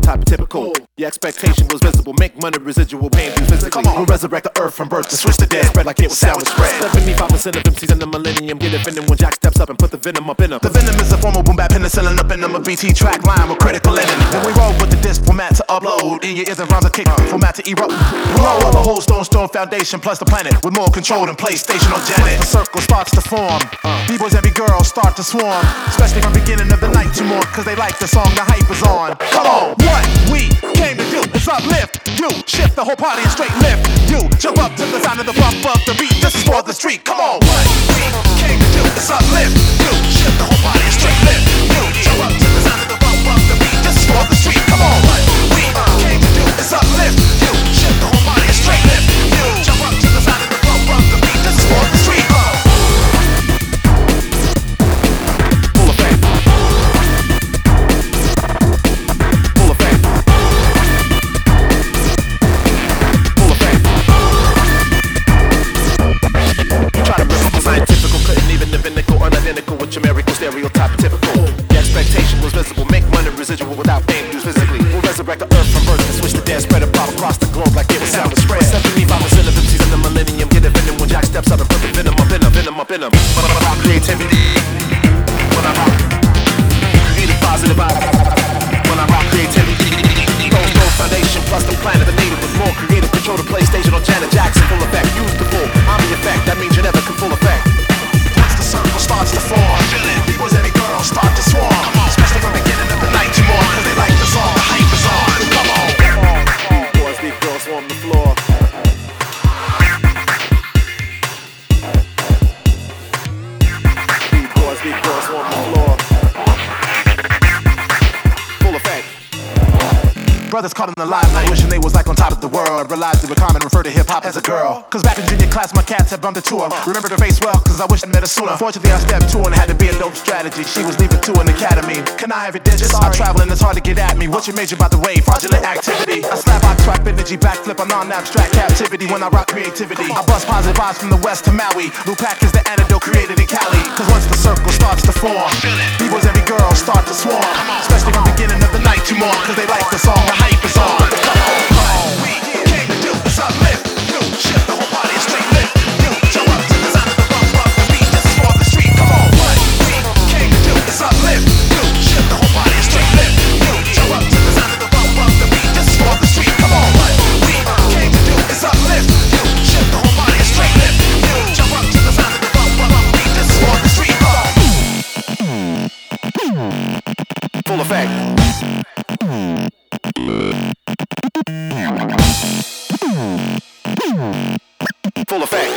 stereotype typical. Your expectation was visible, make money residual, pain through physically. We'll resurrect the earth from birth and switch the dead spread like it was sandwich spread. 75% of MCs in the millennium get offended when Jack steps up and put the venom up in them. The venom is a form of boom bap penicillin up in them. A BT track line with critical linen. Then we roll with the disc format to upload. In your ears and rhymes a kick format to erupt. We roll up the whole stone foundation plus the planet with more control than PlayStation or Janet. The circle starts to form. B-boys, every girl start to swarm. Especially from beginning of the night to more, cause they like the song, the hype is on. Come on, what we came to do is uplift you. Shift the whole party and straight lift you. Jump up to the sound of the bump of the beat. This is for the street. Come on, what we came to do is uplift you. Shift the whole party and straight lift you. Jump up to the sound of the bump of the beat. This is for the street. Come on, what we came to do is uplift you. Shift the whole party and straight lift you. Jump up to the sound of the bump of the beat. This is for the street. Full effect. Full effect. Full effect. You try to rip scientific, couldn't even identical, unidentical with your miracle stereotype typical. The expectation was visible, make money residual without pain used physically. We'll resurrect the earth from birth and switch the dead spread abroad across the globe like it was sandwich spread. 75% of MCs in the millennium get offended when Jack steps up and put the venom up in them, venom up in them. But about creativity, when I rock, create a positive vibe. When I rock creativity, stone foundation plus the planet, the native with more creative control to PlayStation or Janet Jackson. Full effect, use the full, I'm the effect. That means you never can full effect. Once the circle starts to form, B-boys, every girl start to swarm. Especially from the beginning of the night to more, cause they like the song, the hype is on. Come on. Boys, big girls swarm the floor. Big girls swarm the floor. Full effect. Brothers caught in the limelight, wishing they was like on top of the world. Realized they were common, refer to hip-hop as a girl. Cause back in junior class, my cats had bumped into her. Remember her face well, cause I wish I met her sooner. Fortunately, I stepped to and had to be a dope strategy. She was leaving to an academy. Can I have your digits? I'm traveling, it's hard to get at me. What's your major about the way? Fraudulent activity. I slap, I trap energy, backflip, I'm non-abstract captivity. When I rock creativity, I bust positive vibes from the west to Maui. Lupac is the antidote created in Cali. Cause once the circle starts to form, B-boys, every girl start to swarm. Especially from the beginning of the night to more, cause they like the song, the hype is on. Come on, what we came to do is uplift you. Shift the whole party and straight lift you. Jump up to the sound of the bump of the beat. This is for the street. Come on, what we came to do is uplift you. Shift the whole party and straight lift you. Jump up to the sound of the bump of the beat. This is for the street. Come on, what we came to do is uplift you. Shift the whole party and straight lift you. Jump up to the sound of the bump of the beat. This is for the street. Full effect. Full effect.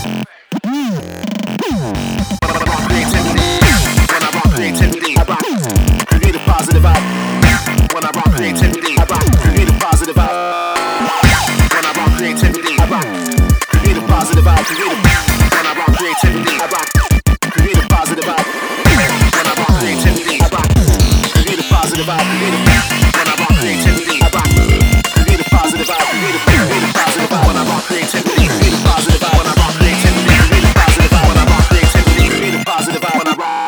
When I rock creativity, I rock. Create a positive vibe. When I rock creativity, I rock. Create a positive vibe. When I rock creativity, I rock. Create a positive vibe. When I rock creativity, I rock. Create a positive vibe. When I rock creativity, I rock. Create a positive vibe. When I rock creativity, I rock. Create a positive vibe. Create a positive vibe. When I rock creativity, create a positive vibe. When I rock creativity, create a positive vibe. When I rock creativity, create a positive vibe. When I rock.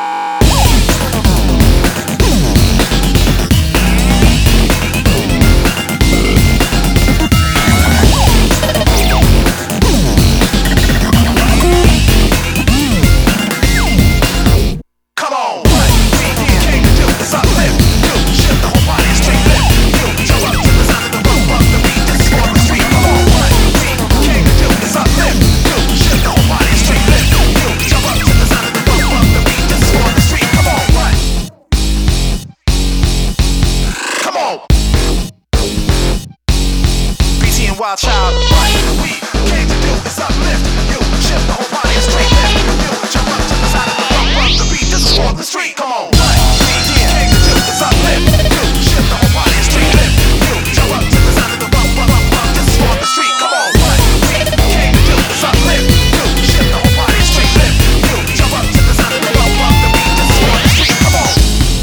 Wild child, what we came to do is uplift you. Shift the whole body and straight lift you. Jump up to the side of the bump of the beat. This is for the street. Come on, what we came to do is uplift you. Shift the whole body and straight lift you. Jump up to the side of the bump of the beat. This is for the street. Come on, what we came to do is uplift you. Shift the whole body and straight lift you. Jump up to the side of the bump of the beat. This is for the street. Come on.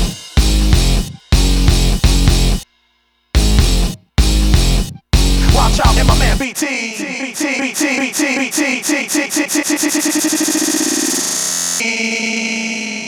Watch out, and my man BT.